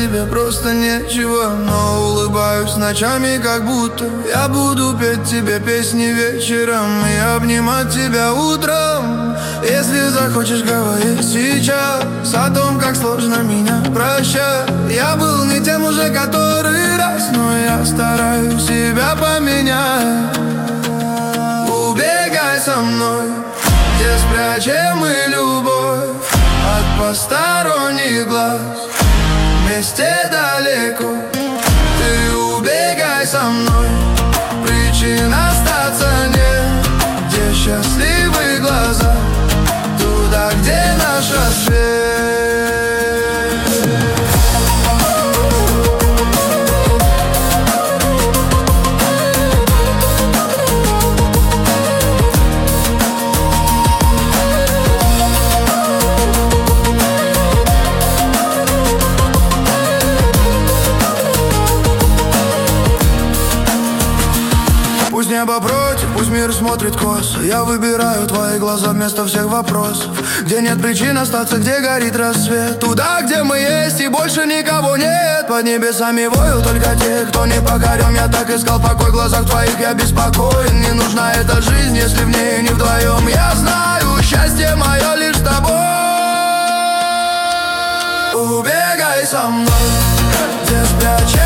тебе просто нечего. Но улыбаюсь ночами, как будто я буду петь тебе песни вечером и обнимать тебя утром. Если захочешь, говори сейчас о том, как сложно меня прощать. Я был не тем уже который раз, но я стараюсь себя поменять. Убегай со мной, где спрячем мы любовь от посторонних глаз. Вместе далеко, ты убегай со мной. Причин остаться нет, где счастливые глаза, туда, где наш рассвет. Пусть небо против, пусть мир смотрит косо. Я выбираю твои глаза вместо всех вопросов. Где нет причин остаться, где горит рассвет. Туда, где мы есть и больше никого нет. Под небесами воют только те, кто не покорен. Я так искал покой в глазах твоих, я беспокоен. Не нужна эта жизнь, если в ней не вдвоем. Я знаю, счастье мое лишь с тобой. Убегай со мной, где спрячь